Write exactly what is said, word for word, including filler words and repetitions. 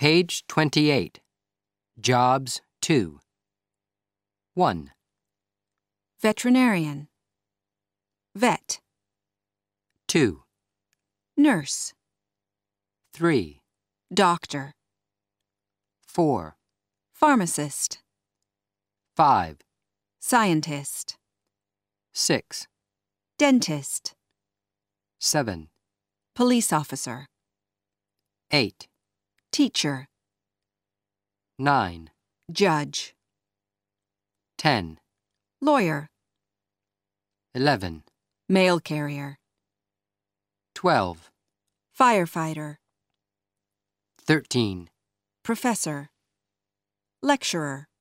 Page twenty-eight. Jobs two. one. Veterinarian. Vet. two. Nurse. three. Doctor. four. Pharmacist. five. Scientist. six. Dentist. seven. Police officer. eight. Teacher. nine. Judge. ten. Lawyer. eleven. Mail carrier. twelve. Firefighter. thirteen. Professor. Lecturer.